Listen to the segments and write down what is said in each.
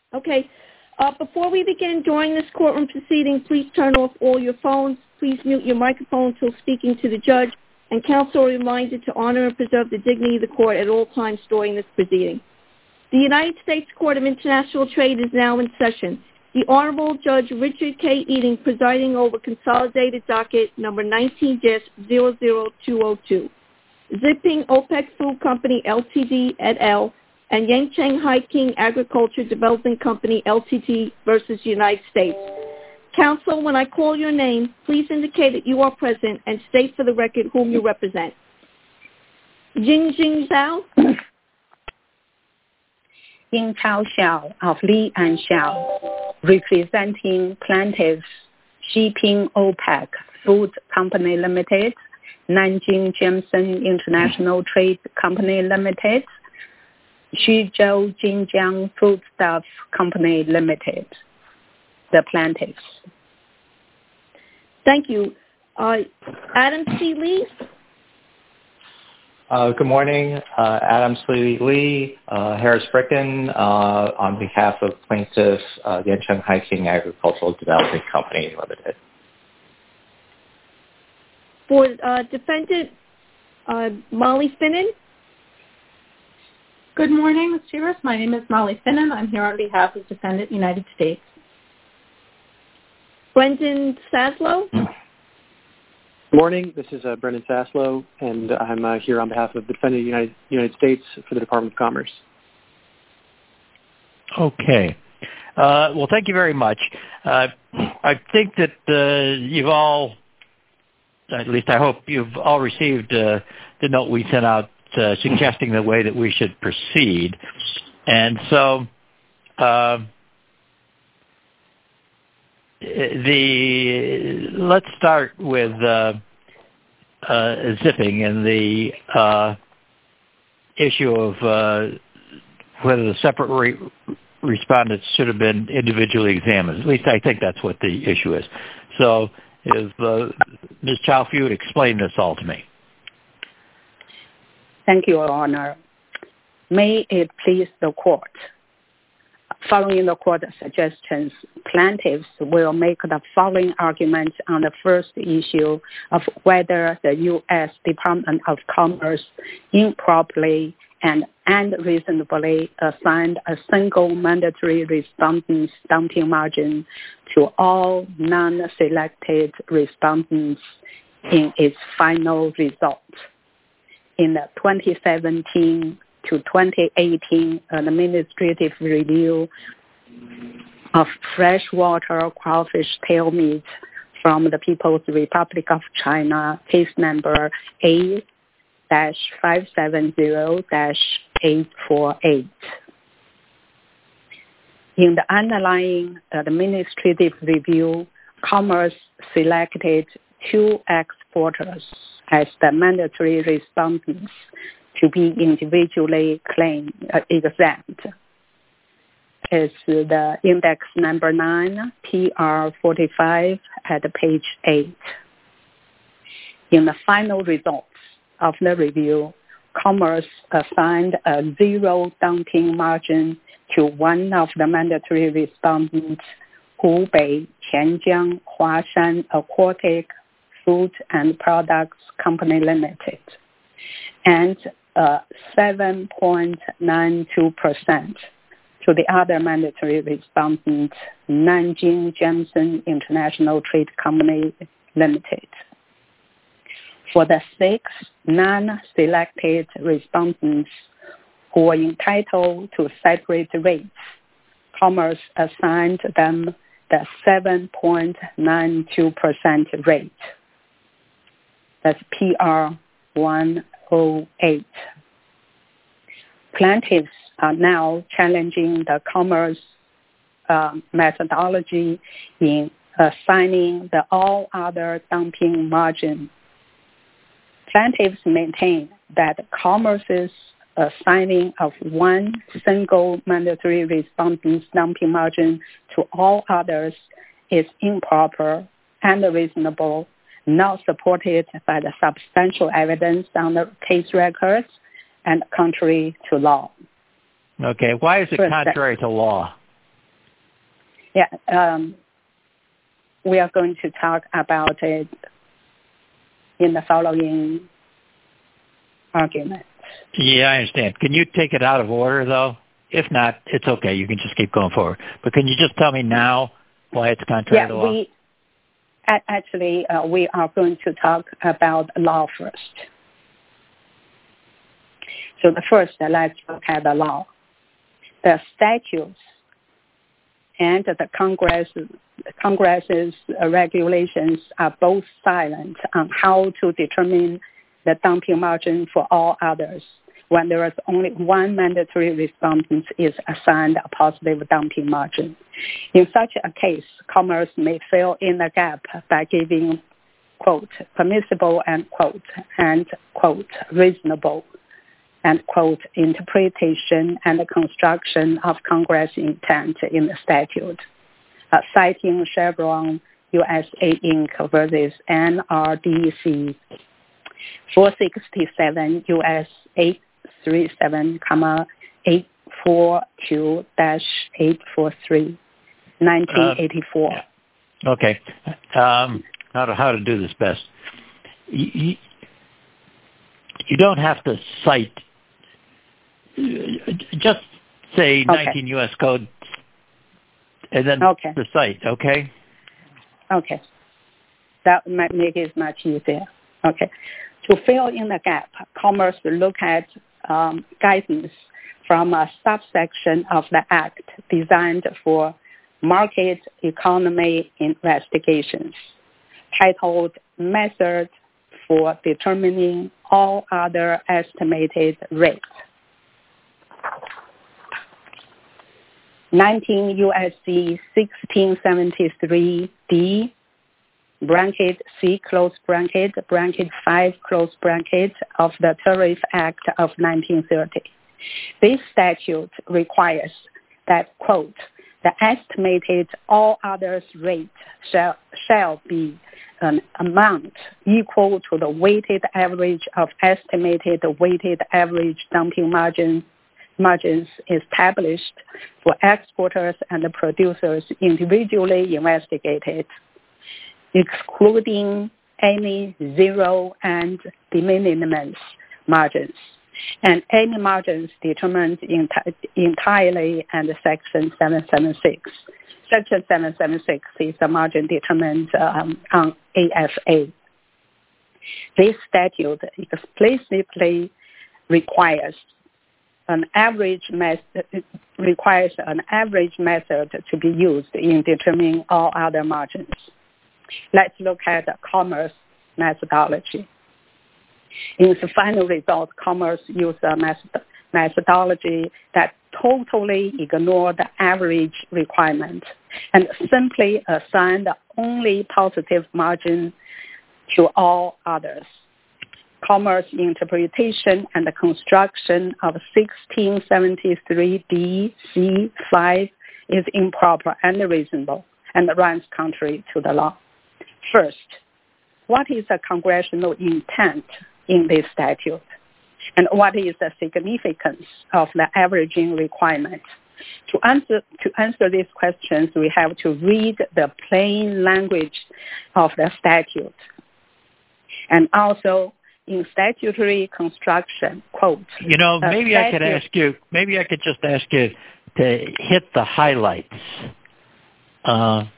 Okay. Before we begin, during this courtroom proceeding, please turn off all your phones. Please mute your microphone until speaking to the judge. And counsel are reminded to honor and preserve the dignity of the court at all times during this proceeding. The United States Court of International Trade is now in session. The Honorable Judge Richard K. Eating presiding over consolidated docket number 19-00202. Zipping OPEC Food Company Ltd. et al. And Yancheng Haiking Agriculture Development Company Ltd. versus United States. Counsel, when I call your name, please indicate that you are present and state for the record whom you represent. Jing Zhao? Ying Chao Xiao of Li and Xiao, representing plaintiffs Shipping OPEC Food Company Limited, Nanjing Jameson International Trade Company Limited, Xuzhou Jinjiang Foodstuff Company Limited, the plaintiffs. Thank you. Adam C. Lee? Good morning. Adam C. Lee, Harris Bricken, on behalf of plaintiffs Yancheng Haiking Agricultural Development Company Limited. For defendant Molly Finnan? Good morning, Ms. Chivers. My name is Molly Finnan. I'm here on behalf of Defendant United States. Brendan Saslow? Good morning. This is Brendan Saslow, and I'm here on behalf of the Defendant United States for the Department of Commerce. Okay. Well, thank you very much. I think that you've all, at least I hope you've all received the note we sent out suggesting the way that we should proceed. And so let's start with zipping and the issue of whether the separate respondents should have been individually examined. At least I think that's what the issue is. So if Ms. Chow, if you would explain this all to me. Thank you, Your Honor. May it please the court. Following the court suggestions, plaintiffs will make the following arguments on the first issue of whether the U.S. Department of Commerce improperly and unreasonably assigned a single mandatory respondents dumping margin to all non-selected respondents in its final result. In the 2017 to 2018 administrative review of freshwater crawfish tail meat from the People's Republic of China, case number A-570-848. In the underlying administrative review, Commerce selected 2 exporters as the mandatory respondents to be individually claimed exempt. It's the index number 9, PR45 at page 8. In the final results of the review, Commerce assigned a 0 dumping margin to one of the mandatory respondents, Hubei Qianjiang Huashan Aquatic Food and Products Company Limited, and 7.92% to the other mandatory respondent, Nanjing Jameson International Trade Company Limited. For the 6 non-selected respondents who were entitled to separate rates, Commerce assigned them the 7.92% rate. That's PR 108. Plaintiffs are now challenging the Commerce methodology in assigning the all other dumping margin. Plaintiffs maintain that Commerce's assigning of one single mandatory respondent's dumping margin to all others is improper, unreasonable, not supported by the substantial evidence on the case records, and contrary to law. Okay. Why is it contrary to law? Yeah, we are going to talk about it in the following argument. Yeah, I understand. Can you take it out of order, though? If not, it's okay. You can just keep going forward. But can you just tell me now why it's contrary to law? Actually, we are going to talk about law first. So let's look at the law. The statutes and the Congress's regulations are both silent on how to determine the dumping margin for all others when there is only one mandatory respondent is assigned a positive dumping margin. In such a case, Commerce may fill in the gap by giving, quote, permissible, end quote, and, quote, reasonable, and, quote, interpretation and construction of Congress intent in the statute. Citing Chevron USA Inc. versus NRDC 467 U.S. 837, 842-843, 1984. Okay. How to do this best. You don't have to cite, just say 19 U.S. Code and then the cite, okay? Okay. That might make it much easier. Okay. To fill in the gap, Commerce look at guidance from a subsection of the Act designed for market economy investigations, titled Method for Determining All Other Estimated Rates. 19 U.S.C. 1673 bracket C close bracket 5 close bracket of the Tariff Act of 1930. This statute requires that, quote, the estimated all others rate shall be an amount equal to the weighted average of estimated weighted average dumping margins established for exporters and producers individually investigated, excluding any zero and de minimis margins, and any margins determined entirely under Section 776. Section 776 is the margin determined on AFA. This statute explicitly requires an average method to be used in determining all other margins. Let's look at the Commerce methodology. In the final result, Commerce used a methodology that totally ignored the average requirement and simply assigned the only positive margin to all others. Commerce interpretation and the construction of 1673B-C-5 is improper and unreasonable and runs contrary to the law. First, what is the congressional intent in this statute? And what is the significance of the averaging requirement? To answer these questions, we have to read the plain language of the statute. And also, in statutory construction, quote. Maybe I could just ask you to hit the highlights. Are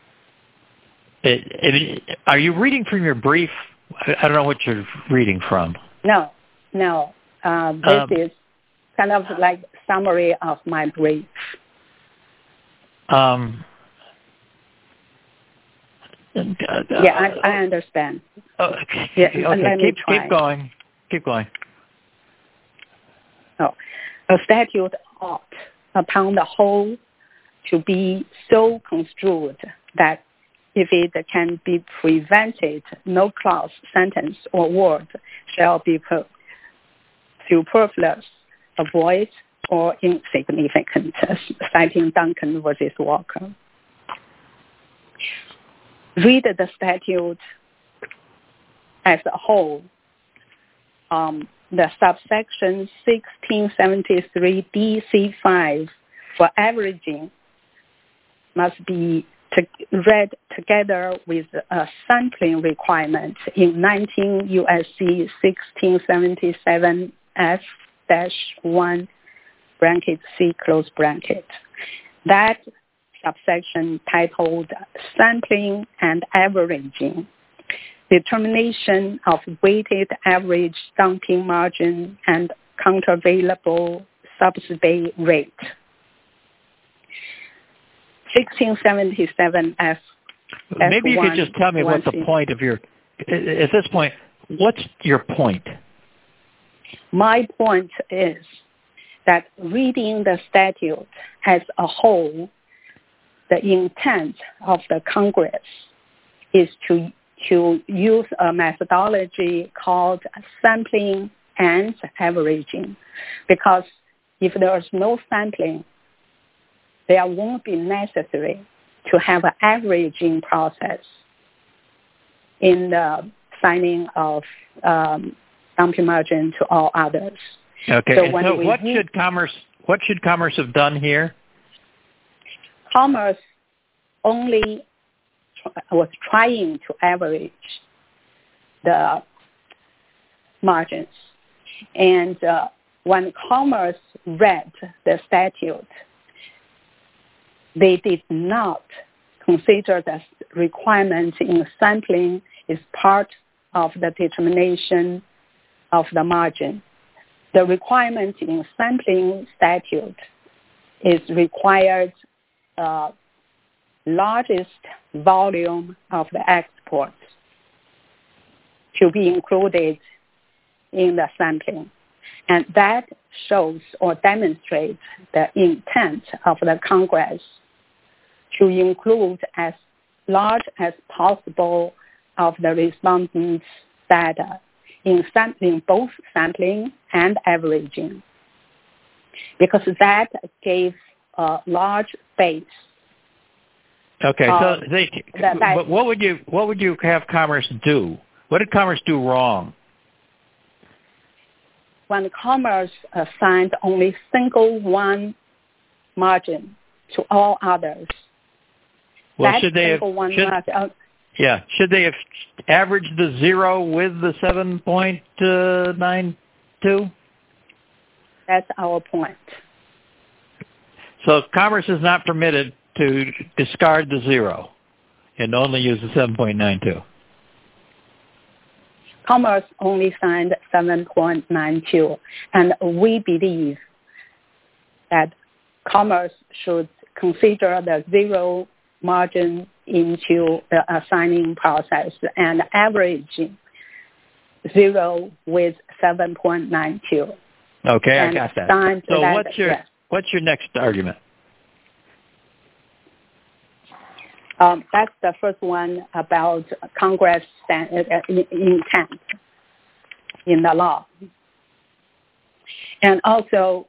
you reading from your brief? I don't know what you're reading from. No. This is kind of like summary of my brief. I understand. Okay. Let me try. Keep going. A statute ought, upon the whole, to be so construed that if it can be prevented, no clause, sentence, or word shall be superfluous, void, or insignificant, citing Duncan versus Walker. Read the statute as a whole. The subsection 1673 BC5 for averaging must be read together with a sampling requirement in 19 U.S.C. 1677 F-1 bracket C close bracket. That subsection titled Sampling and Averaging, Determination of Weighted Average Dumping Margin and Countervailable Subsidy Rate. 1677 F. Maybe you could just tell me what the point of your, at this point, what's your point? My point is that reading the statute as a whole, the intent of the Congress is to use a methodology called sampling and averaging, because if there is no sampling, there won't be necessary to have an averaging process in the signing of dumping margin to all others. Okay. So what should Commerce have done here? Commerce only was trying to average the margins, and when Commerce read the statute, they did not consider the requirement in sampling is part of the determination of the margin. The requirement in sampling statute is required largest volume of the exports to be included in the sampling. And that shows or demonstrates the intent of the Congress to include as large as possible of the respondents' data in sampling, both sampling and averaging, because that gave a large base. Okay, but what would you have Commerce do? What did Commerce do wrong? When Commerce assigned only single one margin to all others, well, should they have averaged the 0 with the 7.92? That's our point. So Commerce is not permitted to discard the 0 and only use the 7.92. Commerce only signed 7.92, and we believe that Commerce should consider the 0 margin into the assigning process and averaging 0 with 7.92. Okay, I got that. So what's your next argument? That's the first one about Congress intent in the law. And also,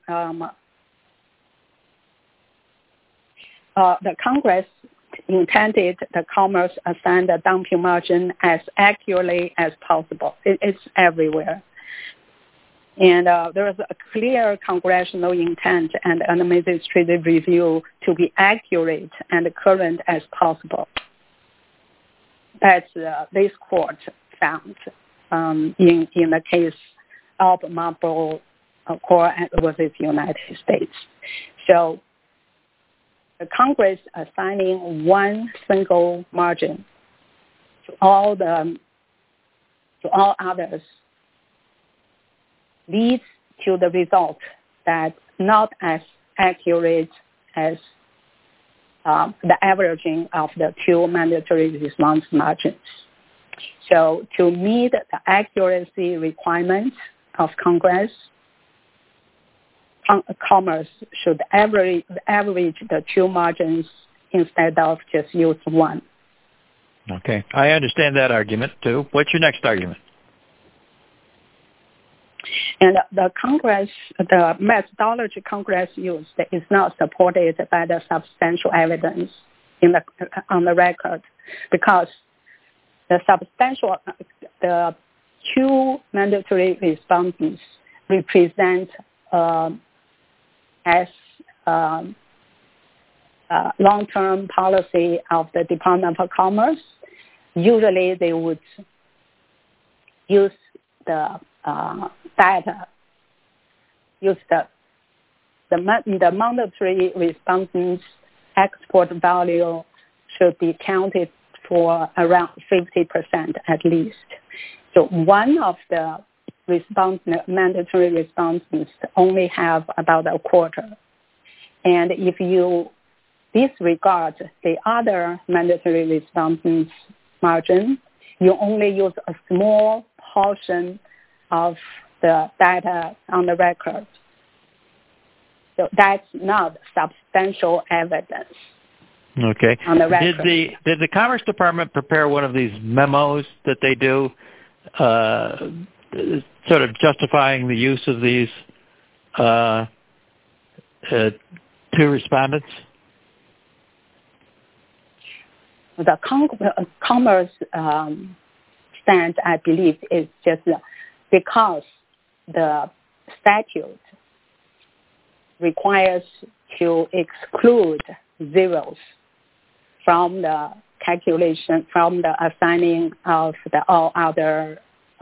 the Congress intended the Commerce assign the dumping margin as accurately as possible. It's everywhere. And there is a clear congressional intent and an administrative review to be accurate and current as possible. As this court found in the case of Marlboro Corp versus United States. So the Congress assigning one single margin to all others leads to the result that not as accurate as the averaging of the two mandatory response margins. So to meet the accuracy requirements of Congress, Commerce should average the two margins instead of just use one. Okay. I understand that argument, too. What's your next argument? And the methodology Congress used is not supported by the substantial evidence on the record, because the two mandatory respondents represent as long-term policy of the Department of Commerce, usually they would use the data, use the mandatory respondents' export value should be counted for around 50% at least. So one of the mandatory respondents only have about a quarter. And if you disregard the other mandatory respondents' margin, you only use a small portion of the data on the record. So that's not substantial evidence. Okay. On the record. Did the Commerce Department prepare one of these memos that they do, sort of justifying the use of these two respondents? The Commerce stance, I believe, is just because the statute requires to exclude zeros from the calculation, from the assigning of the all other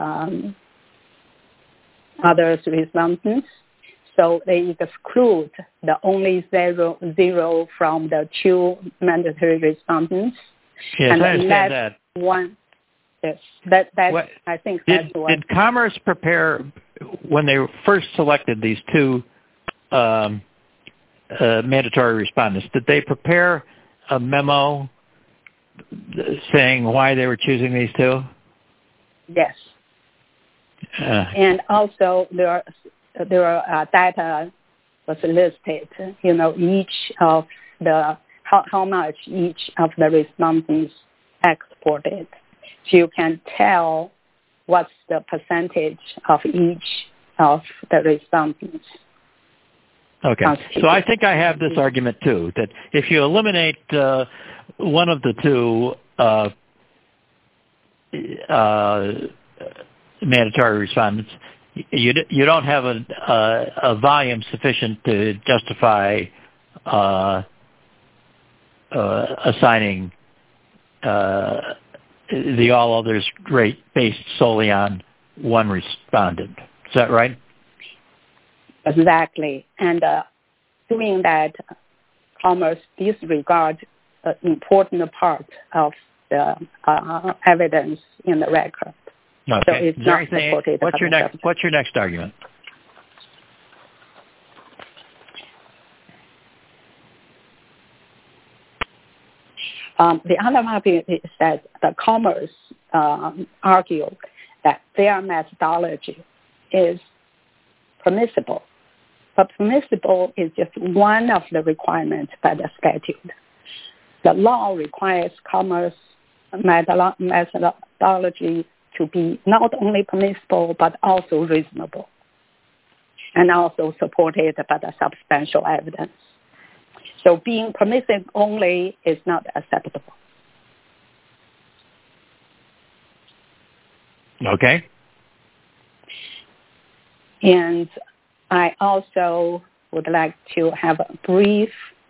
respondents. So they exclude the only zero from the two mandatory respondents. Yes, and I understand that. One, yes, I think that's what. Did Commerce prepare, when they first selected these two mandatory respondents, did they prepare a memo saying why they were choosing these two? Yes. And also there are data was listed, each of the, how much each of the respondents exported. So you can tell what's the percentage of each of the respondents. Okay. So I think I have this argument too, that if you eliminate one of the two mandatory respondents, you don't have a volume sufficient to justify assigning the all others rate based solely on one respondent. Is that right? Exactly. And doing that, Commerce disregards an important part of the evidence in the record. Okay. So it's not supported. What's your next argument? The other argument is that the Commerce argued that their methodology is permissible. But permissible is just one of the requirements by the statute. The law requires Commerce methodology to be not only permissible but also reasonable and also supported by the substantial evidence. So being permissive only is not acceptable. Okay. And I also would like to have a brief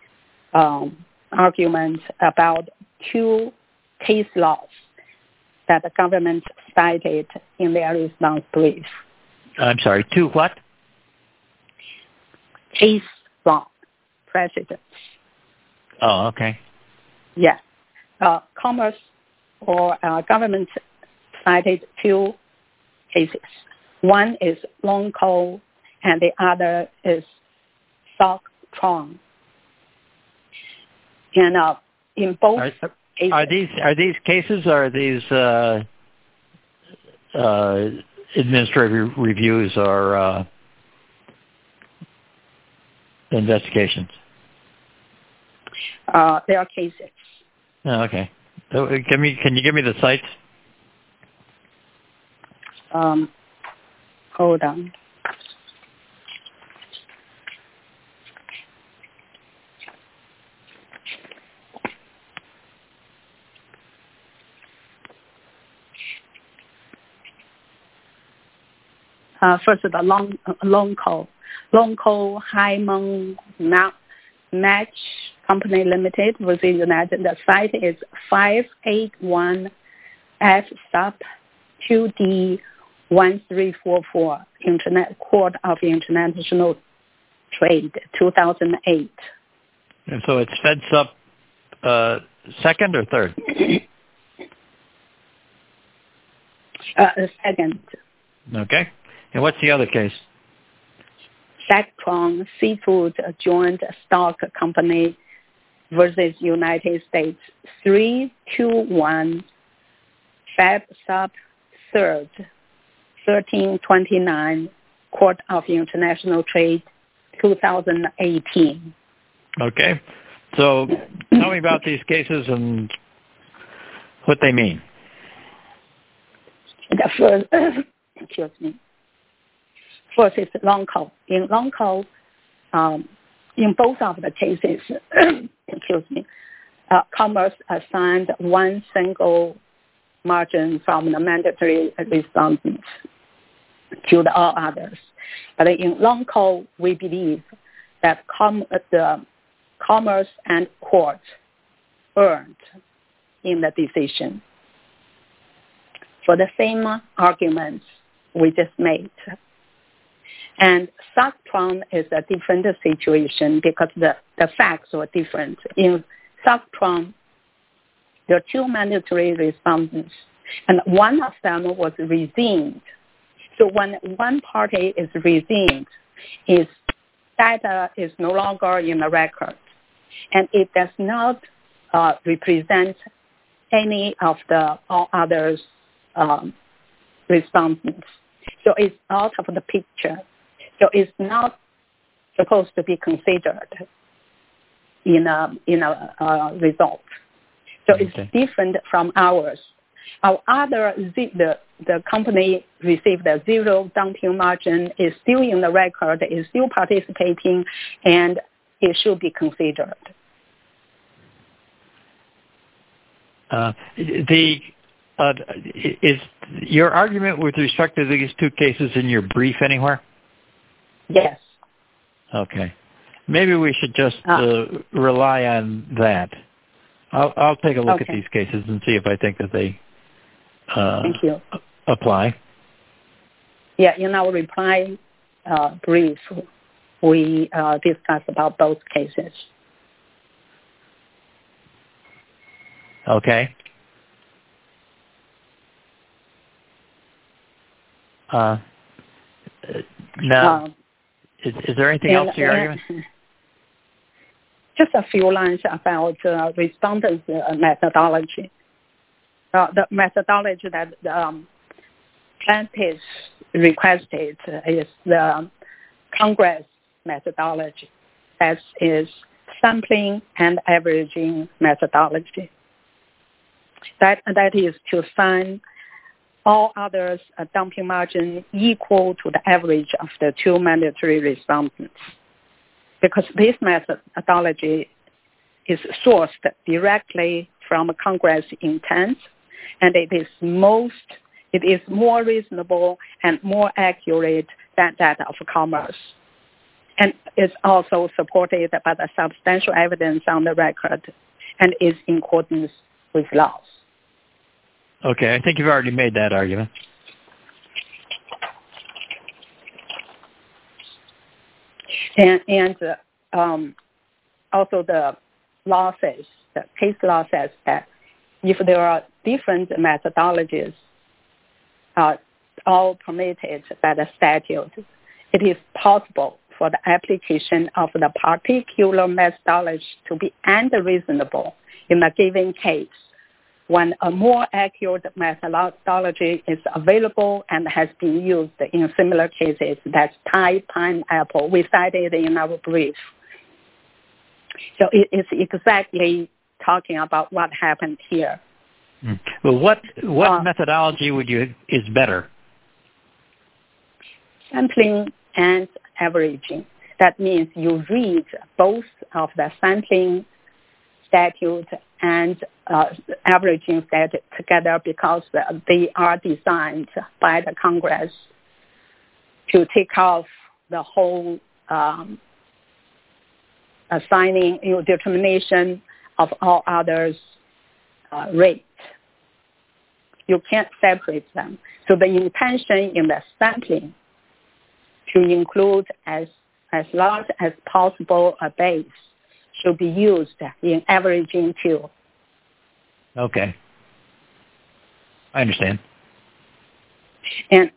argument about two case laws that the government cited in their response brief. I'm sorry, two what? Case law precedents. Oh, okay. Yes. Commerce or government cited two cases. One is Long Co. and the other is Sock Trong. And in both cases, are these cases or are these administrative reviews or investigations? They are cases. Oh, okay. So can you give me the sites? Hold on. First, the Long Co. Long Co. Hai Meng Match Company Limited within United. The site is 581 F sub 2D 1344 Internet Court of International Trade 2008. And so it's FedSup second or third? Second. Okay. And what's the other case? Sactron Seafood Joint Stock Company versus United States 321 Feb Sub 3rd 1329 Court of International Trade 2018. Okay. So tell me about these cases and what they mean. The first, excuse me. First is Longco. In Longco, in both of the cases, excuse me, Commerce assigned one single margin from the mandatory respondents to the all others. But in Longco, we believe that the Commerce and Court earned in the decision for the same arguments we just made. And Sactron is a different situation because the facts were different. In Sactron, there are two mandatory respondents, and one of them was redeemed. So when one party is redeemed, its data is no longer in the record, and it does not represent any of the all others respondents. So it's out of the picture. So it's not supposed to be considered in a result. So okay. It's different from ours. Our other, the company received a zero dumping margin, is still in the record, is still participating, and it should be considered. Is your argument with respect to these two cases in your brief anywhere? Yes. Okay. Maybe we should just rely on that. I'll take a look at these cases and see if I think that they Thank you. apply. Yeah, in our reply brief, we discussed about both cases. Okay. Now, is there anything else to your argument? Just a few lines about respondents' methodology. The methodology that the plaintiffs requested is the Congress methodology. That is sampling and averaging methodology. That is to find all others a dumping margin equal to the average of the two mandatory respondents. Because this methodology is sourced directly from Congress intent, and it is more reasonable and more accurate than that of Commerce. And it's also supported by the substantial evidence on the record and is in accordance with laws. Okay, I think you've already made that argument. And also the law says, the case law says that if there are different methodologies all permitted by the statute, it is possible for the application of the particular methodology to be unreasonable in a given case when a more accurate methodology is available and has been used in similar cases. That's Thai pineapple. We cited in our brief. So it's exactly talking about what happened here. Well, what methodology is better? Sampling and averaging. That means you read both of the sampling statute and averaging statute together because they are designed by the Congress to take off the whole assigning determination of all others rate. You can't separate them. So the intention in the sampling to include as large as possible a base should be used in averaging too. Okay. I understand. And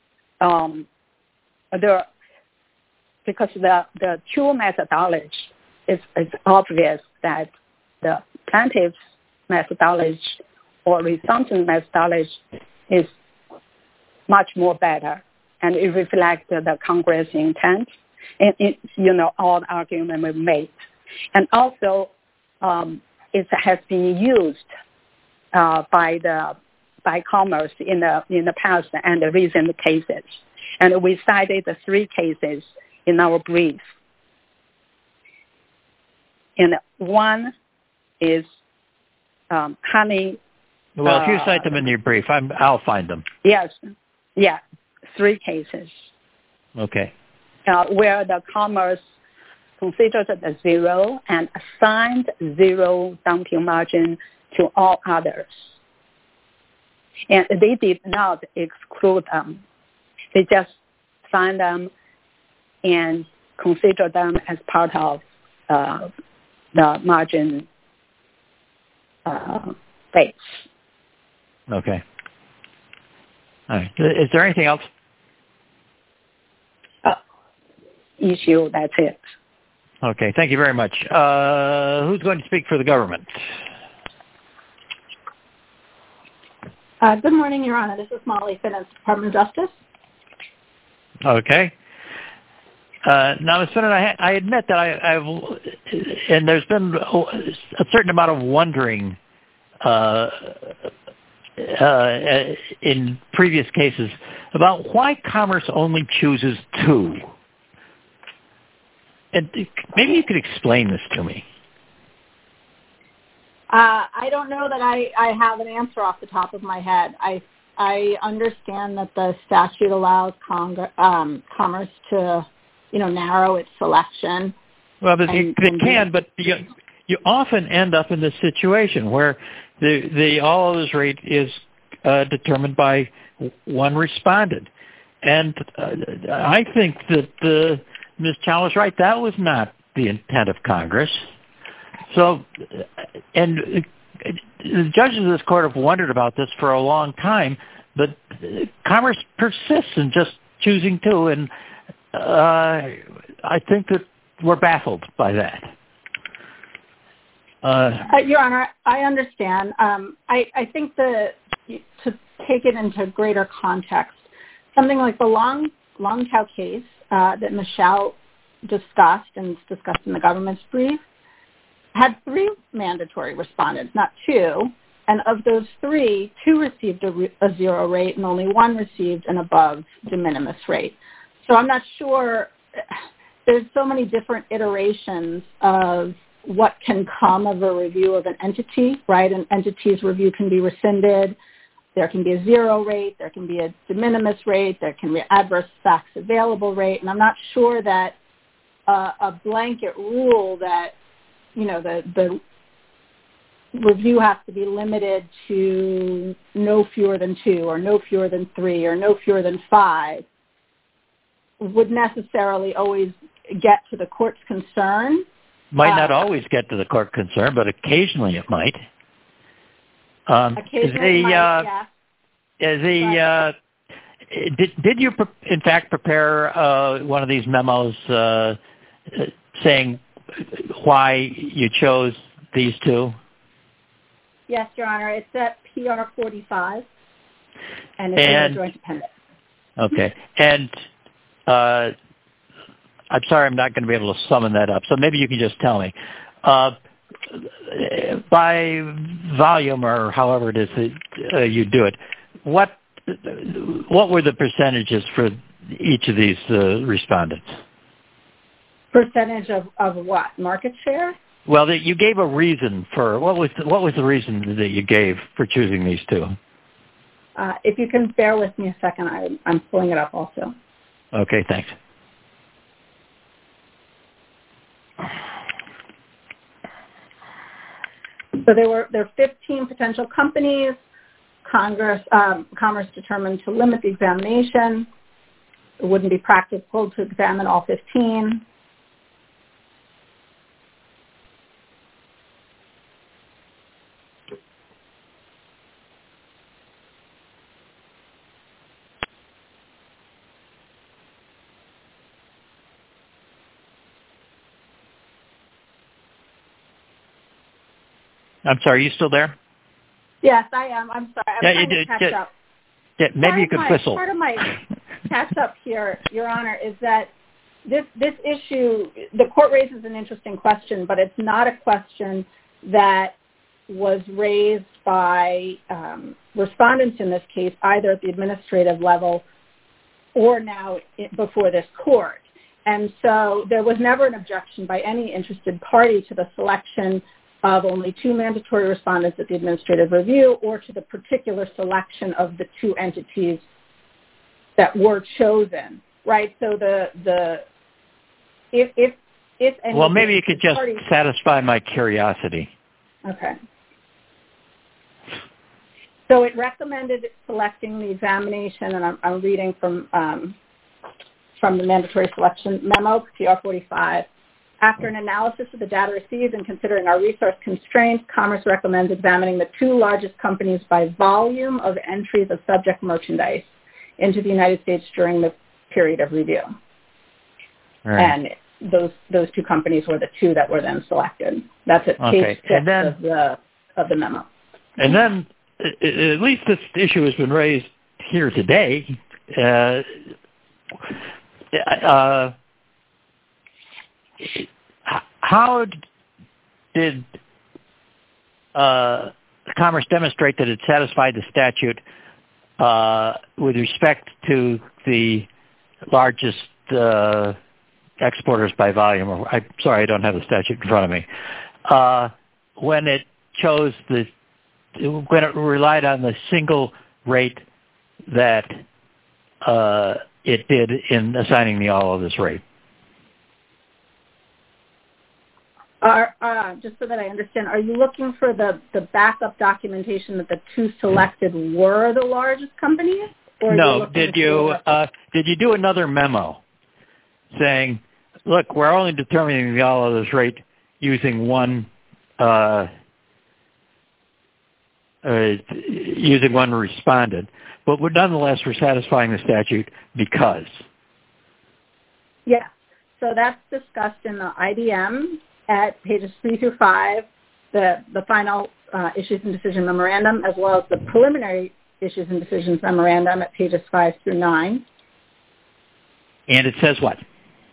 because the true methodology is obvious that the plaintiff's methodology or resumption methodology is much more better, and it reflects the Congress intent and all the arguments we made. And also, it has been used by Commerce in the past and the recent cases. And we cited the 3 cases in our brief. And one is Honey. Well, if you cite them in your brief, I'll find them. Yes. Yeah, 3 cases. Okay. Where the Commerce considered the 0 and assigned 0 dumping margin to all others. And they did not exclude them. They just signed them and considered them as part of the margin base. Okay. All right. Is there anything else? Issue, that's it. Okay. Thank you very much. Who's going to speak for the government? Good morning, Your Honor. This is Molly Finnan, Department of Justice. Okay. Now, Ms. Finnan, I admit that I've and there's been a certain amount of wondering in previous cases about why Commerce only chooses 2. And maybe you could explain this to me. I don't know that I have an answer off the top of my head. I understand that the statute allows Commerce to, narrow its selection. Well, it can, but you often end up in this situation where the all others rate is determined by one respondent. And I think that Ms. Chow is right. That was not the intent of Congress. So, and the judges of this court have wondered about this for a long time, but Commerce persists in just choosing 2, and I think that we're baffled by that. Your Honor, I understand. I think to take it into greater context, something like the Long Cow case that Ms. Chow discussed and discussed in the government's brief had 3 mandatory respondents, not 2. And of those 3, 2 received a 0 rate and only 1 received an above de minimis rate. So I'm not sure. There's so many different iterations of what can come of a review of an entity, right? An entity's review can be rescinded. There can be a 0 rate. There can be a de minimis rate. There can be an adverse facts available rate. And I'm not sure that a blanket rule that, the review has to be limited to no fewer than 2 or no fewer than 3 or no fewer than 5 would necessarily always get to the court's concern. Might not always get to the court concern, but occasionally it might. Occasionally it might, yes. Did you, in fact, prepare one of these memos saying why you chose these 2? Yes, Your Honor. It's at PR 45, and it's in the joint appendix. Okay. And I'm sorry I'm not going to be able to summon that up, so maybe you can just tell me. By volume or however it is that you do it, what were the percentages for each of these respondents? Percentage of what? Market share? Well, you gave a reason for what was the reason that you gave for choosing these 2? If you can bear with me a second, I'm pulling it up also. Okay, thanks. So there were 15 potential companies. Commerce determined to limit the examination. It wouldn't be practical to examine all 15. I'm sorry, are you still there? Yes, I am. I'm sorry. I'm trying to catch up. Yeah, maybe you could whistle. Part of my catch up here, Your Honor, is that this issue, the court raises an interesting question, but it's not a question that was raised by respondents in this case, either at the administrative level or now before this court. And so there was never an objection by any interested party to the selection of only 2 mandatory respondents at the administrative review or to the particular selection of the 2 entities that were chosen, right? So if any... Well, maybe you could just satisfy my curiosity. Okay. So it recommended selecting the examination, and I'm reading from the mandatory selection memo, PR 45. After an analysis of the data received and considering our resource constraints, Commerce recommends examining the 2 largest companies by volume of entries of subject merchandise into the United States during the period of review. Right. And those 2 companies were the 2 that were then selected. That's at page 6 of the memo. And then, at least this issue has been raised here today. How did Commerce demonstrate that it satisfied the statute with respect to the largest exporters by volume? I'm sorry, I don't have the statute in front of me. When it relied on the single rate that it did in assigning the all others rate. Just so that I understand, are you looking for the backup documentation that the 2 selected were the largest companies? Or no. Did you do another memo saying, look, we're only determining the all others rate using one respondent, but nonetheless we're satisfying the statute because? Yeah. So that's discussed in the IDM at pages 3 through 5, the final issues and decision memorandum, as well as the preliminary issues and decisions memorandum at pages 5 through 9. And it says what?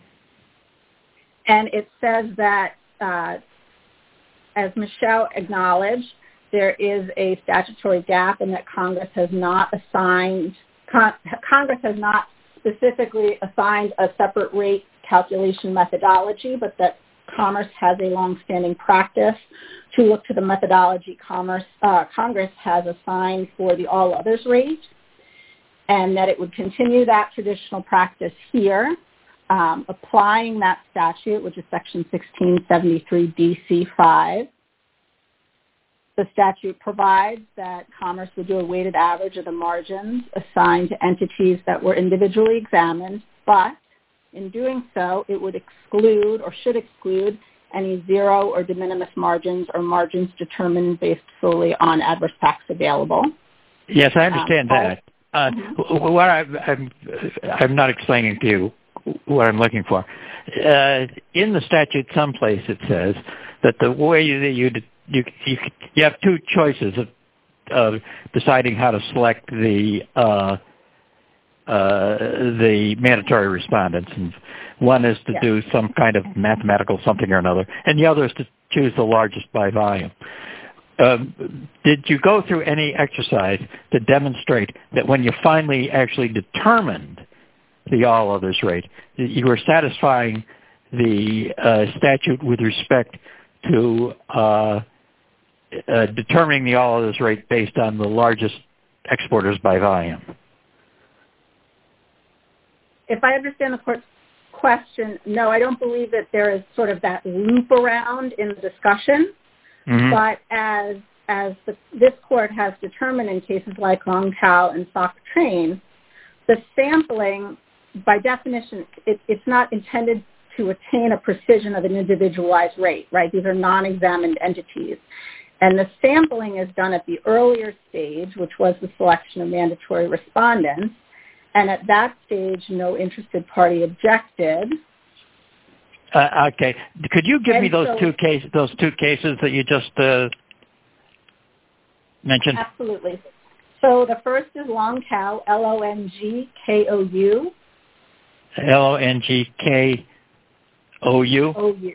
And it says that, as Michelle acknowledged, there is a statutory gap in that Congress has not specifically assigned a separate rate calculation methodology, but that Commerce has a long-standing practice to look to the methodology Congress has assigned for the all others rate, and that it would continue that traditional practice here, applying that statute, which is Section 1673 DC5. The statute provides that Commerce would do a weighted average of the margins assigned to entities that were individually examined, but in doing so, it would exclude or should exclude any zero or de minimis margins or margins determined based solely on adverse tax available. Yes, I understand that. What I'm not explaining to you what I'm looking for. In the statute someplace it says that the way that you have 2 choices of deciding how to select the mandatory respondents, and one is to do some kind of mathematical something or another, and the other is to choose the largest by volume. Did you go through any exercise to demonstrate that when you finally actually determined the all others rate, you were satisfying the statute with respect to determining the all others rate based on the largest exporters by volume? If I understand the court's question, no, I don't believe that there is sort of that loop around in the discussion. But as this court has determined in cases like Long Tao and Sock Train, the sampling, by definition, it's not intended to attain a precision of an individualized rate, right? These are non-examined entities. And the sampling is done at the earlier stage, which was the selection of mandatory respondents. And at that stage, no interested party objected. Okay. Could you give me those two cases that you just mentioned? Absolutely. So the first is Long Tao, Longkou. Longkou. OU.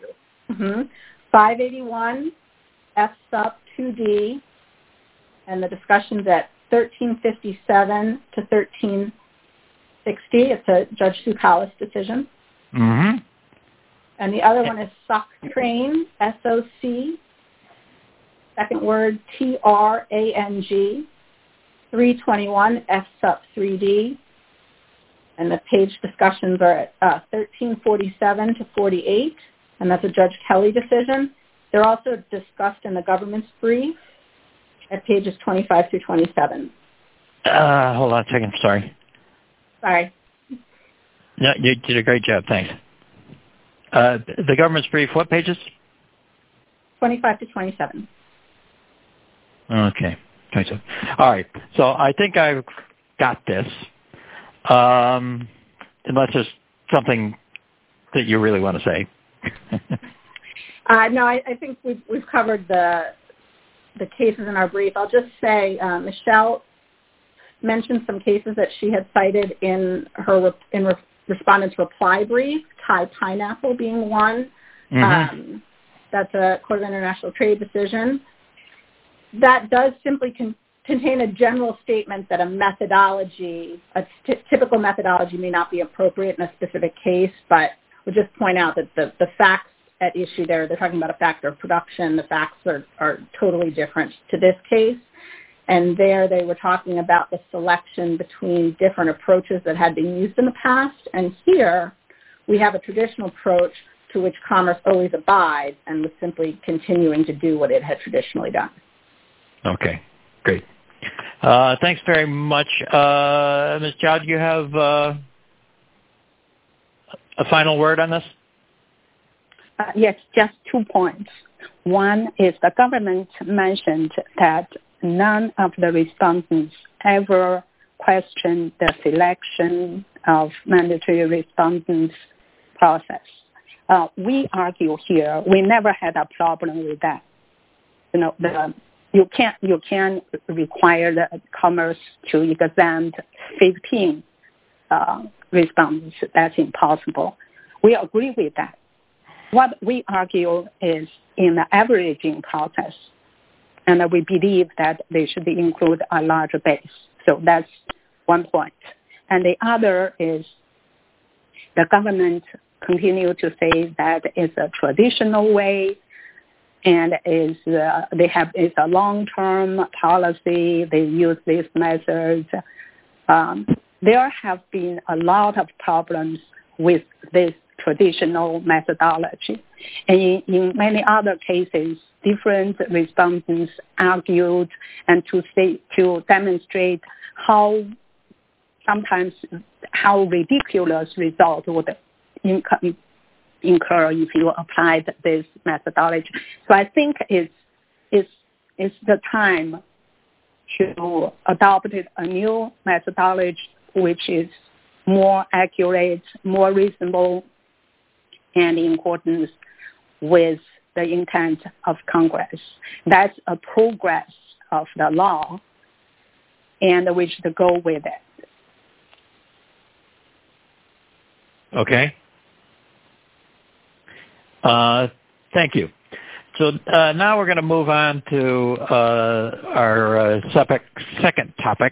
581 F sub 2D, and the discussion's at 1357 to 1360. It's a Judge Sukalis decision. Mm-hmm. And the other one is Sock Train, SOC, second word TRANG, 321 F sub 3D. And the page discussions are at 1347 to 48, and that's a Judge Kelly decision. They're also discussed in the government's brief at pages 25 through 27. Hold on a second. Sorry. No, you did a great job. Thanks. The government's brief, what pages? 25 to 27. Okay. 27. All right. So I think I've got this. Unless there's something that you really want to say. No, I think we've covered the cases in our brief. I'll just say Michelle mentioned some cases that she had cited in her respondent's reply brief, Thai Pineapple being one. Mm-hmm. That's a Court of International Trade decision. That does simply contain a general statement that a typical methodology may not be appropriate in a specific case, but we'll just point out that the facts at issue there, they're talking about a factor of production. The facts are totally different to this case. And there they were talking about the selection between different approaches that had been used in the past. And here we have a traditional approach to which commerce always abides and was simply continuing to do what it had traditionally done. Okay, great. Thanks very much. Ms. Zhao, do you have a final word on this? Yes, just 2 points. One is the government mentioned that none of the respondents ever questioned the selection of mandatory respondents process. We argue here, we never had a problem with that. You can't require the commerce to exempt 15 respondents. That's impossible. We agree with that. What we argue is in the averaging process, and we believe that they should include a larger base. So that's 1 point. And the other is the government continue to say that it's a traditional way and it's a long-term policy. They use these methods. There have been a lot of problems with this traditional methodology. And in many other cases, different respondents argued and to demonstrate how ridiculous results would incur if you applied this methodology. So I think it's the time to adopt a new methodology which is more accurate, more reasonable, and in accordance with the intent of Congress. That's a progress of the law, and we should go with it. Okay. Thank you. So now we're going to move on to our second topic.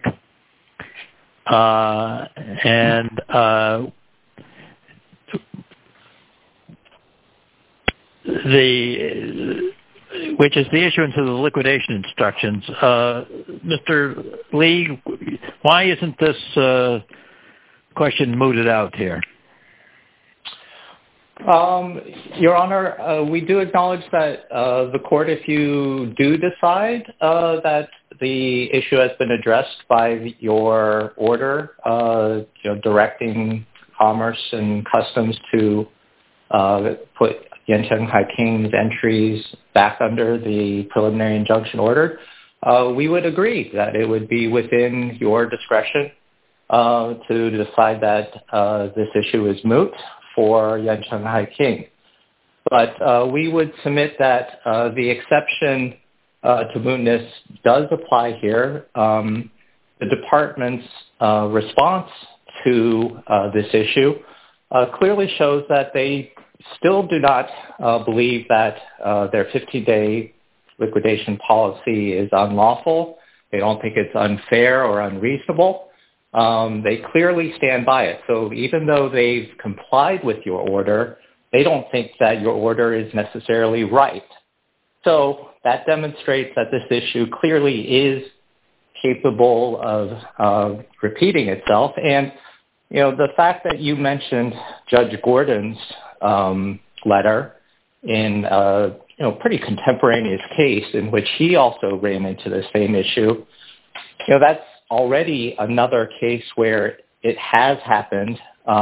Which is the issuance of the liquidation instructions. Mr. Lee, why isn't this question mooted out here? Your Honor, we do acknowledge that the court, if you do decide that the issue has been addressed by your order, directing Commerce and Customs to put Yancheng Haiking's entries back under the preliminary injunction order, we would agree that it would be within your discretion to decide that this issue is moot for Yancheng Haiking. But we would submit that the exception to mootness does apply here. The department's response to this issue clearly shows that they still do not believe that their 50-day liquidation policy is unlawful. They don't think it's unfair or unreasonable. They clearly stand by it. So even though they've complied with your order, they don't think that your order is necessarily right. So that demonstrates that this issue clearly is capable of repeating itself. And, the fact that you mentioned Judge Gordon's letter in a pretty contemporaneous case in which he also ran into the same issue, that's already another case where it has happened,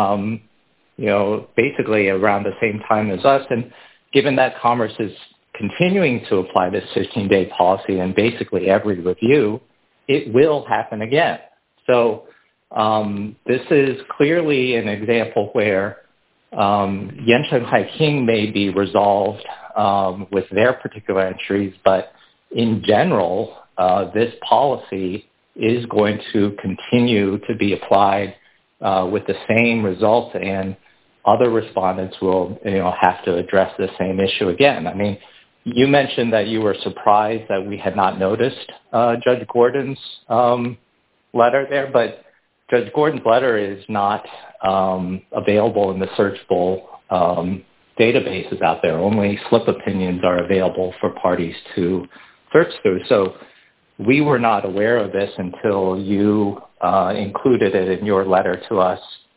basically around the same time as us. And given that Commerce is continuing to apply this 15-day policy in basically every review, it will happen again. So this is clearly an example where Yancheng Haiking may be resolved with their particular entries, but in general, this policy is going to continue to be applied with the same results, and other respondents will have to address the same issue again. I mean, you mentioned that you were surprised that we had not noticed Judge Gordon's letter there, but Judge Gordon's letter is not available in the searchable databases out there. Only slip opinions are available for parties to search through. So we were not aware of this until you included it in your letter to us,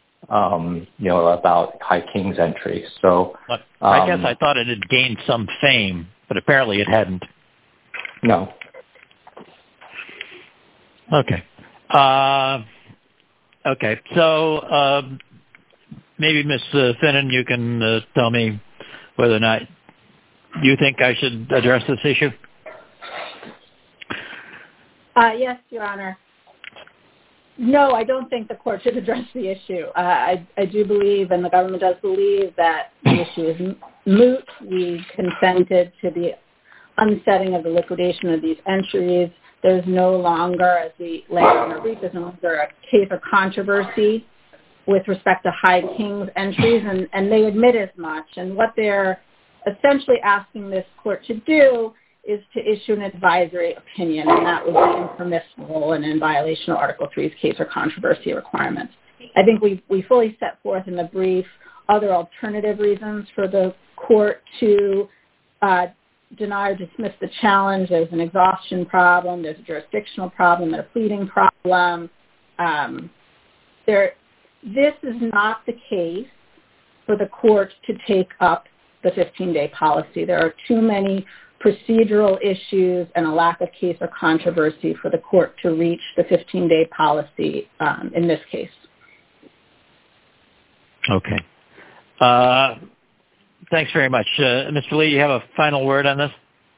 about Haiking's entries. So I guess I thought it had gained some fame, but apparently it hadn't. No. Okay. Okay. So maybe Ms. Finnan, you can tell me whether or not you think I should address this issue. Yes, Your Honor. No, I don't think the court should address the issue. I do believe, and the government does believe, that the issue is moot. We consented to the unsetting of the liquidation of these entries. There's no longer, as we laid out in our brief, there's no longer a case of controversy with respect to Haiking's entries, and they admit as much. And what they're essentially asking this court to do is to issue an advisory opinion, and that would be impermissible and in violation of Article 3's case or controversy requirements. I think we fully set forth in the brief other alternative reasons for the court to deny or dismiss the challenge. There's an exhaustion problem, there's a jurisdictional problem, and a pleading problem. This is not the case for the court to take up the 15-day policy. There are too many procedural issues and a lack of case or controversy for the court to reach the 15-day policy in this case. Okay. Thanks very much. Mr. Lee, you have a final word on this?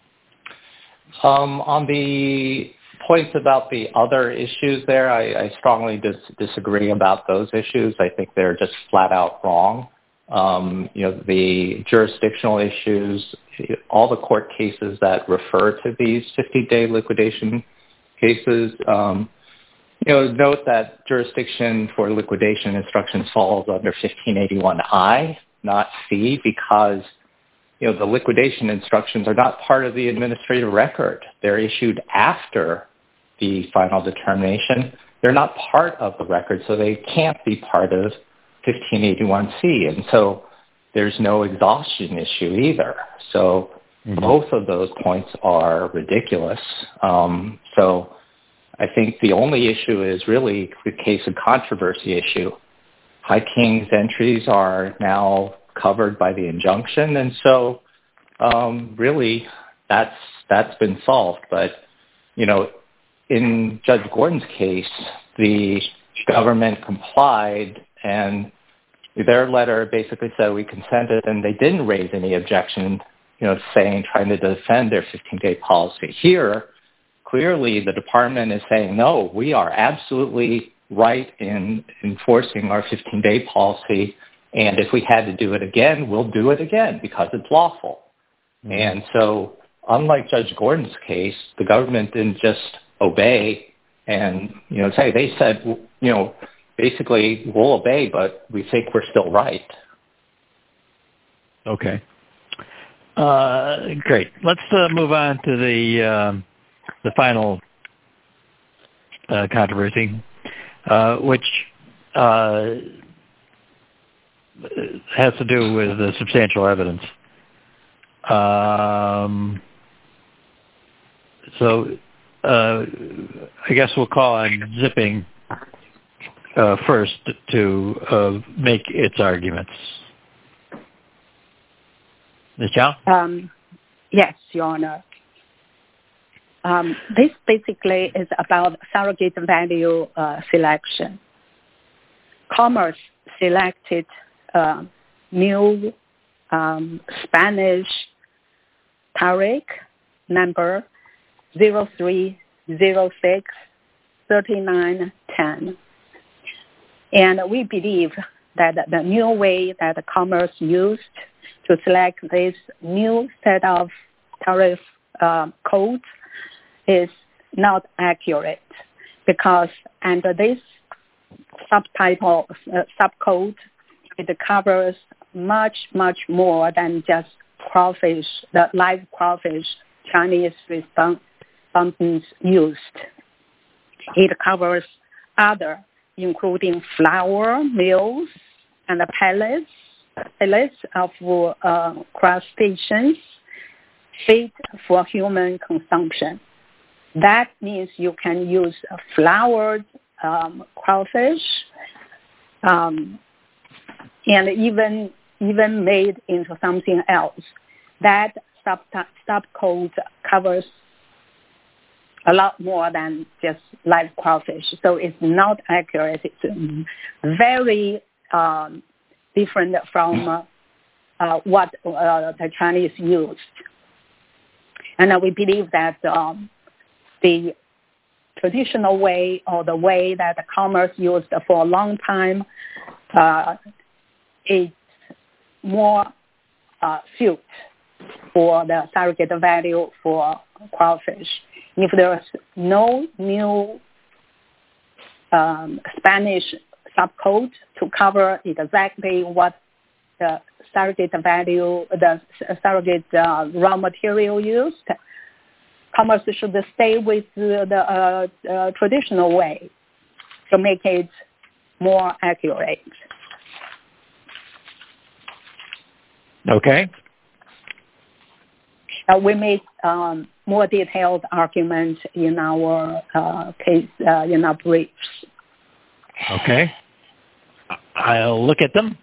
On the points about the other issues there, I strongly disagree about those issues. I think they're just flat out wrong. The jurisdictional issues, all the court cases that refer to these 50-day liquidation cases, note that jurisdiction for liquidation instructions falls under 1581I, not C, because, the liquidation instructions are not part of the administrative record. They're issued after the final determination. They're not part of the record, so they can't be part of 1581C, and so there's no exhaustion issue either. So both of those points are ridiculous. So I think the only issue is really the case of controversy issue. Haiking's entries are now covered by the injunction. And so really that's been solved. But, in Judge Gordon's case, the government complied, and their letter basically said we consented, and they didn't raise any objection, trying to defend their 15-day policy. Here, clearly the department is saying, no, we are absolutely right in enforcing our 15-day policy, and if we had to do it again, we'll do it again because it's lawful. Mm-hmm. And so unlike Judge Gordon's case, the government didn't just obey and, say, they said, basically we'll obey, but we think we're still right. Okay. Great. Let's move on to the final controversy, which has to do with the substantial evidence. So I guess we'll call on Zipping first to make its arguments. Ms. Zhao? Yes, Your Honor. This basically is about surrogate value selection. Commerce selected new Spanish tariff number 03063910. And we believe that the new way that the Commerce used to select this new set of tariff codes is not accurate, because under this subcode, it covers much more than just crawfish, the live crawfish Chinese respondents used. It covers other, including flour, meals, and pellets of crustaceans, feed for human consumption. That means you can use floured crawfish, and even made into something else. That subcode covers a lot more than just live crawfish. So it's not accurate. It's very different from what the Chinese used. And we believe that the traditional way, or the way that the Commerce used for a long time, is more suited for the surrogate value for crawfish. If there's no new Spanish subcode to cover exactly what the surrogate value, the surrogate raw material used, Commerce should stay with the traditional way to make it more accurate. Okay. We made more detailed arguments in our case, in our briefs. Okay. I'll look at them.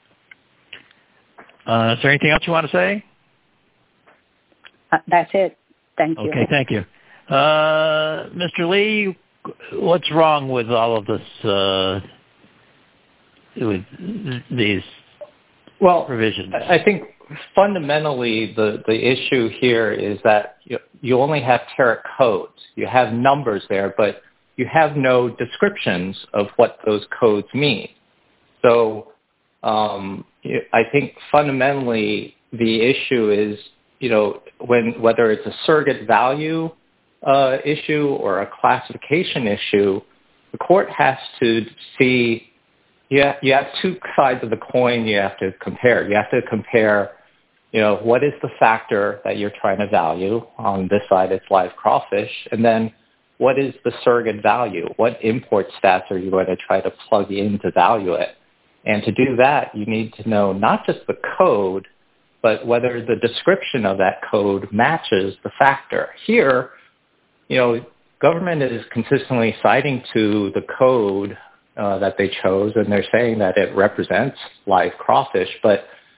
Is there anything else you want to say? That's it. Thank you. Okay, thank you. Mr. Lee, what's wrong with all of this, with these provisions? I think fundamentally the issue here is that you only have tariff codes. You have numbers there, but you have no descriptions of what those codes mean. So I think fundamentally the issue is, whether it's a surrogate value issue or a classification issue, the court has to see, you have two sides of the coin you have to compare. You have to compare, what is the factor that you're trying to value? On this side, it's live crawfish. And then what is the surrogate value? What import stats are you going to try to plug in to value it? And to do that, you need to know not just the code, but whether the description of that code matches the factor. Here, government is consistently citing to the code that they chose, and they're saying that it represents live crawfish, but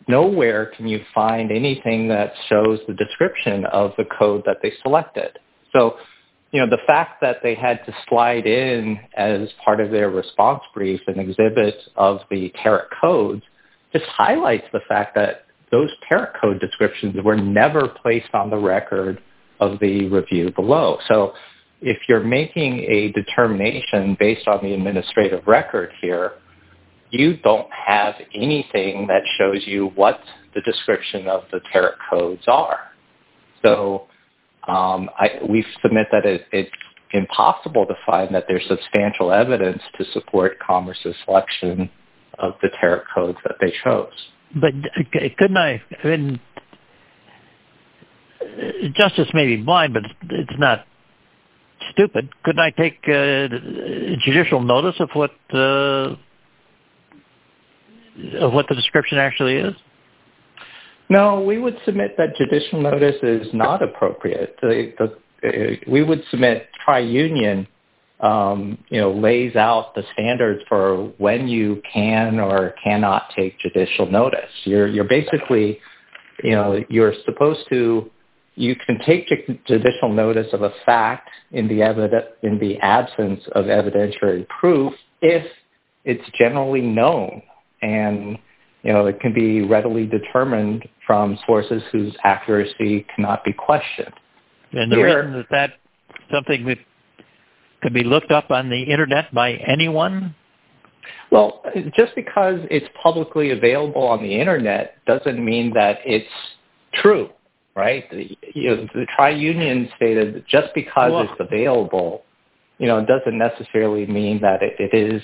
nowhere can you find anything that shows the description of the code that they selected. So, the fact that they had to slide in as part of their response brief an exhibit of the Tarot codes just highlights the fact that those Tarot code descriptions were never placed on the record of the review below. So if you're making a determination based on the administrative record here, you don't have anything that shows you what the description of the Tarot codes are. So we submit that it's impossible to find that there's substantial evidence to support Commerce's selection of the Tarot codes that they chose. But couldn't justice may be blind, but it's not stupid. Couldn't I take judicial notice of what the description actually is? No, we would submit that judicial notice is not appropriate. We would submit TriUnion, lays out the standards for when you can or cannot take judicial notice. You're basically, you're supposed to. You can take judicial notice of a fact in the absence of evidentiary proof if it's generally known and it can be readily determined from sources whose accuracy cannot be questioned. And the reason that that's something that could be looked up on the internet by anyone? Well, just because it's publicly available on the internet doesn't mean that it's true, right? The TriUnion stated that just because it's available, doesn't necessarily mean that it is,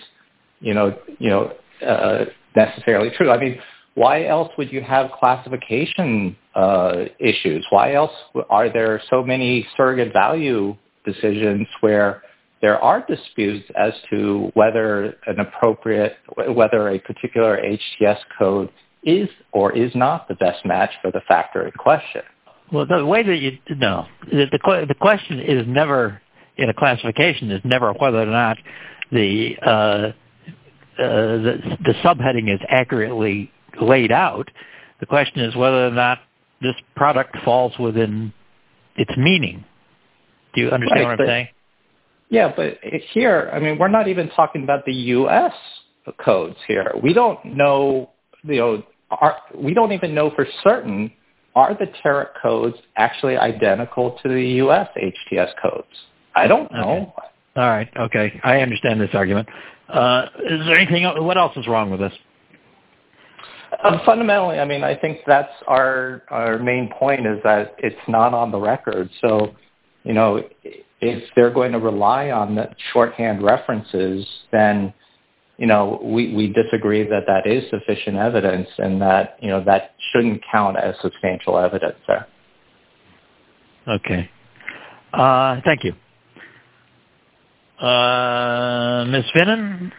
necessarily true. I mean, why else would you have classification issues? Why else are there so many surrogate value decisions where there are disputes as to whether whether a particular HTS code is or is not the best match for the factor in question? Well, the way that the question is never in a classification is never whether or not the subheading is accurately laid out. The question is whether or not this product falls within its meaning. Do you understand what I'm saying? Yeah, but here, I mean, we're not even talking about the U.S. codes here. We don't know, we don't even know for certain, are the Tarot codes actually identical to the U.S. HTS codes? I don't know. Okay. All right. Okay. I understand this argument. Is there anything else? What else is wrong with this? Fundamentally, I mean, I think that's our main point is that it's not on the record. So, if they're going to rely on the shorthand references, then, we disagree that is sufficient evidence and that, that shouldn't count as substantial evidence there. Okay. Thank you. Ms. Finnan?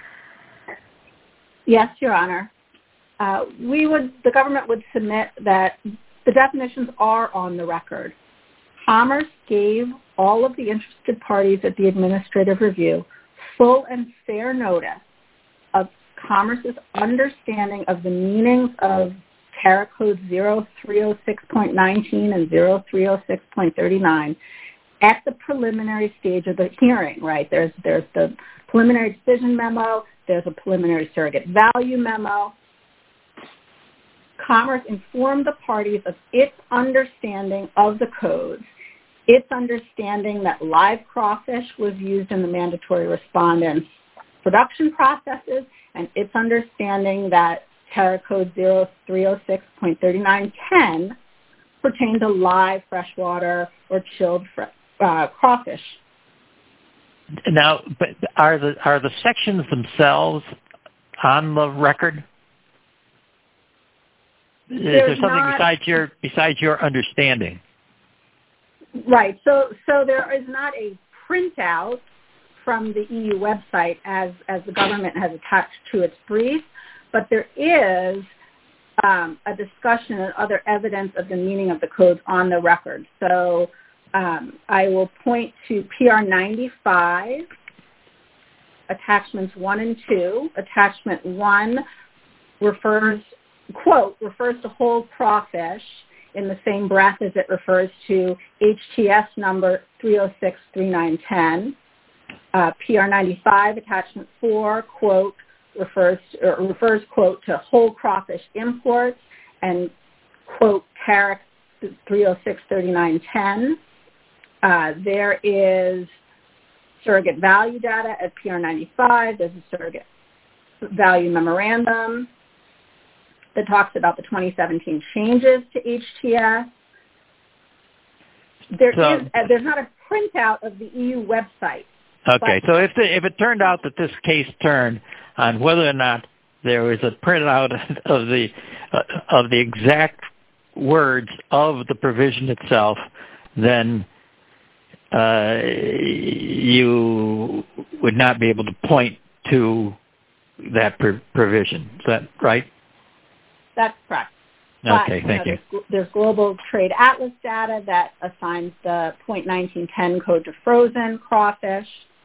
Yes, Your Honor. The government would submit that the definitions are on the record. Commerce gave all of the interested parties at the administrative review full and fair notice of Commerce's understanding of the meanings of Tarot Code 0306.19 and 0306.39 at the preliminary stage of the hearing, right? There's the preliminary decision memo, there's a preliminary surrogate value memo. Commerce informed the parties of its understanding of the codes, its understanding that live crawfish was used in the mandatory respondent's production processes, and its understanding that Tarot Code 0306.3910 pertained to live freshwater or chilled crawfish. Now, but are the sections themselves on the record? Is there something besides your understanding? Right. So there is not a printout from the EU website as the government has attached to its brief, but there is a discussion and other evidence of the meaning of the codes on the record. So I will point to PR 95, attachments 1 and 2. Attachment 1 refers quote, refers to whole crawfish in the same breath as it refers to HTS number 3063910. PR95 attachment 4, quote, refers, quote, to whole crawfish imports and, quote, tariff 3063910. There is surrogate value data at PR95. There's a surrogate value memorandum that talks about the 2017 changes to HTS. There's not a printout of the EU website. Okay, so if it turned out that this case turned on whether or not there was a printout of the exact words of the provision itself, then you would not be able to point to that provision. Is that right? That's correct. Okay, thank you. There's Global Trade Atlas data that assigns the .1910 code to frozen crawfish.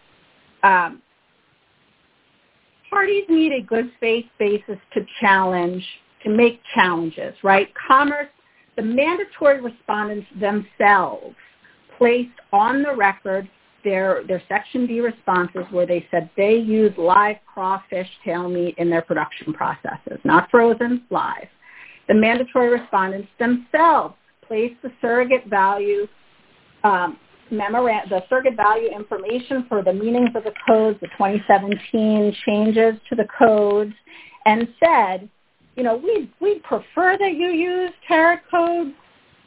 Parties need a good faith basis to make challenges, right? Commerce, the mandatory respondents themselves placed on the record their Section D responses where they said they use live crawfish tail meat in their production processes, not frozen, live. The mandatory respondents themselves placed the surrogate value the surrogate value information for the meanings of the codes, the 2017 changes to the codes, and said, we'd prefer that you use tariff code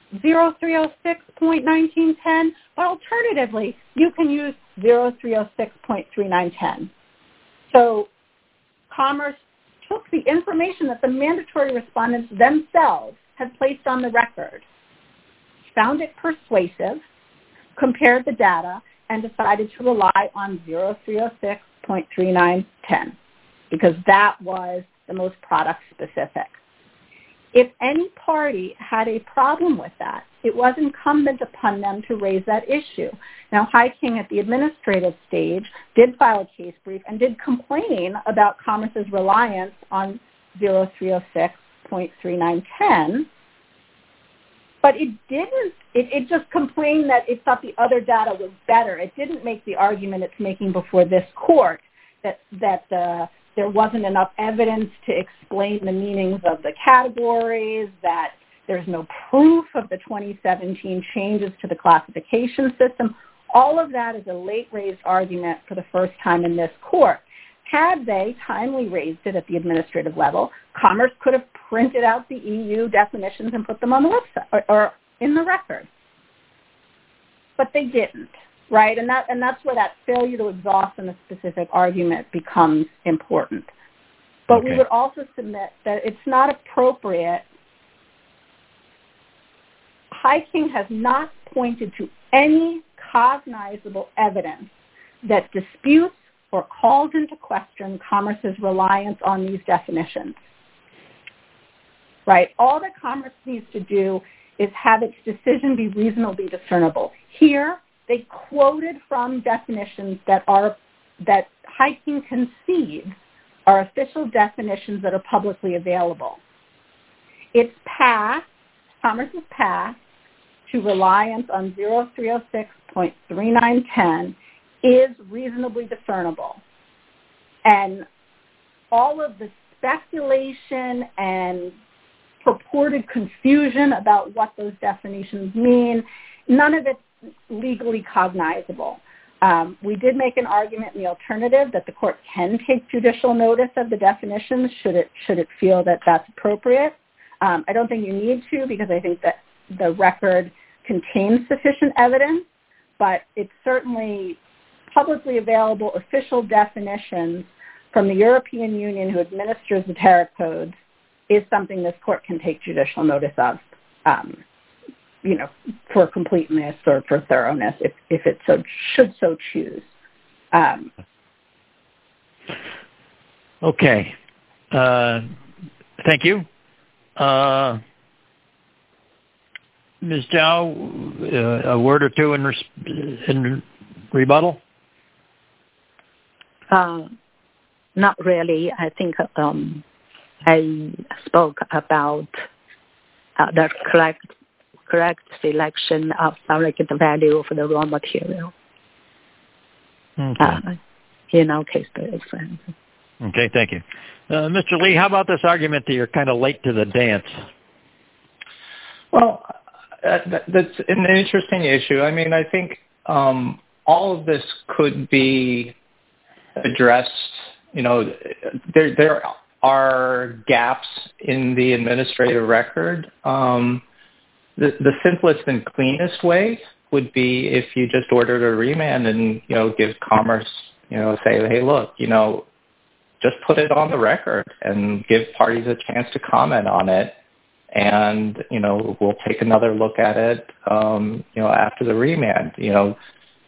0306.1910, but alternatively, you can use 0306.3910. So Commerce took the information that the mandatory respondents themselves had placed on the record, found it persuasive, compared the data, and decided to rely on 0306.3910 because that was the most product specific. If any party had a problem with that, it was incumbent upon them to raise that issue. Now, High-King at the administrative stage did file a case brief and did complain about Commerce's reliance on 0306.3910, but it didn't. It just complained that it thought the other data was better. It didn't make the argument it's making before this court that there wasn't enough evidence to explain the meanings of the categories, that there's no proof of the 2017 changes to the classification system. All of that is a late-raised argument for the first time in this court. Had they timely raised it at the administrative level, Commerce could have printed out the EU definitions and put them on the website or in the record. But they didn't, right? And that's where that failure to exhaust in a specific argument becomes important. But we would also submit that it's not appropriate. High-King has not pointed to any cognizable evidence that disputes or calls into question Commerce's reliance on these definitions. Right? All that Commerce needs to do is have its decision be reasonably discernible. Here, they quoted from definitions that High-King concedes are official definitions that are publicly available. It's past, Commerce's past, to reliance on 0306.3910 is reasonably discernible. And all of the speculation and purported confusion about what those definitions mean, none of it's legally cognizable. We did make an argument in the alternative that the court can take judicial notice of the definitions should it feel that that's appropriate. I don't think you need to because I think that the record contains sufficient evidence, but it's certainly publicly available official definitions from the European Union who administers the tariff codes is something this court can take judicial notice of, for completeness or for thoroughness if it should so choose. Okay. Thank you. Ms. Zhao, a word or two in rebuttal? Not really. I think I spoke about the correct selection of surrogate value for the raw material. Okay. In our case, for example. Okay, thank you. Mr. Lee, how about this argument that you're kind of late to the dance? Well, that's an interesting issue. I mean, I think all of this could be addressed. You know, there are gaps in the administrative record. The simplest and cleanest way would be if you just ordered a remand and, you know, give Commerce, you know, say, hey, look, you know, just put it on the record and give parties a chance to comment on it. And, you know, we'll take another look at it, you know, after the remand. You know,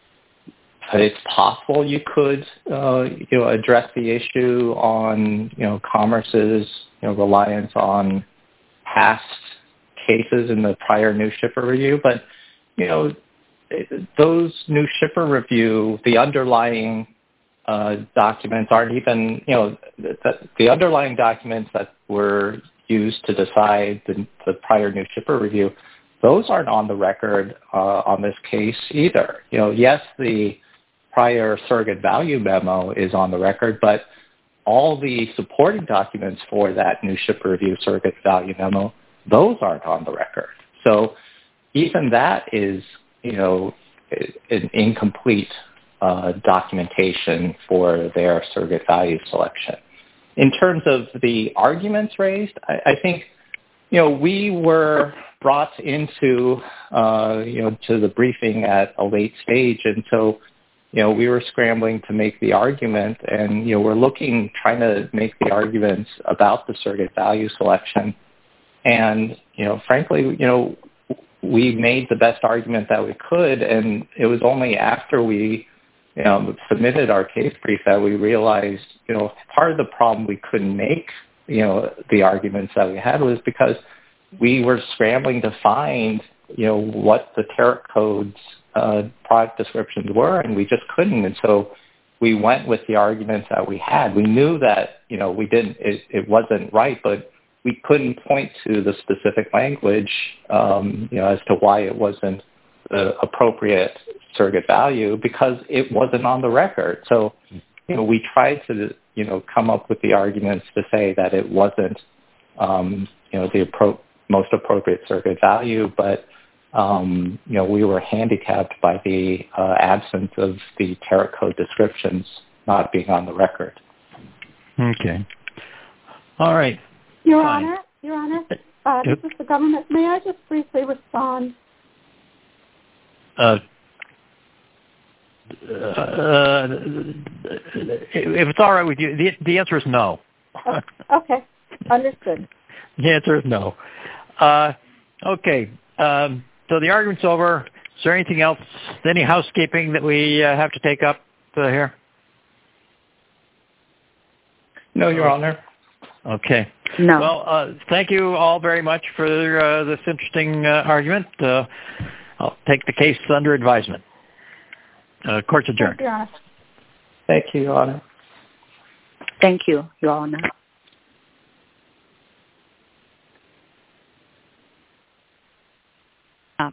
it's possible you could, you know, address the issue on, you know, Commerce's, you know, reliance on past cases in the prior new shipper review. But, you know, those new shipper review, the underlying documents aren't even, you know, the underlying documents that were used to decide the prior new shipper review, those aren't on the record on this case either. You know, yes, the prior surrogate value memo is on the record, but all the supporting documents for that new shipper review surrogate value memo, those aren't on the record. So even that is, you know, an incomplete documentation for their surrogate value selection. In terms of the arguments raised, I think, you know, we were brought into, you know, to the briefing at a late stage. And so, you know, we were scrambling to make the argument and, you know, we're trying to make the arguments about the surrogate value selection. And, you know, frankly, you know, we made the best argument that we could. And it was only after we, you know, submitted our case brief that we realized, you know, part of the problem we couldn't make, you know, the arguments that we had was because we were scrambling to find, you know, what the tariff code's product descriptions were, and we just couldn't. And so we went with the arguments that we had. We knew that, you know, it wasn't right, but we couldn't point to the specific language, you know, as to why it wasn't the appropriate surrogate value because it wasn't on the record. So, you know, we tried to, you know, come up with the arguments to say that it wasn't, you know, the most appropriate surrogate value, but, you know, we were handicapped by the absence of the tariff code descriptions not being on the record. Okay. All right. Your Honor, this is the government. May I just briefly respond? If it's all right with you, the answer is no. Okay, understood. The answer is no. Okay, so the argument's over. Is there anything else, any housekeeping that we have to take up here? No, Your Honor. Okay. No. Well, thank you all very much for this interesting argument. I'll take the case under advisement. Court's adjourned. Thank you, Your Honor. Thank you, Your Honor. Thank you, Your Honor.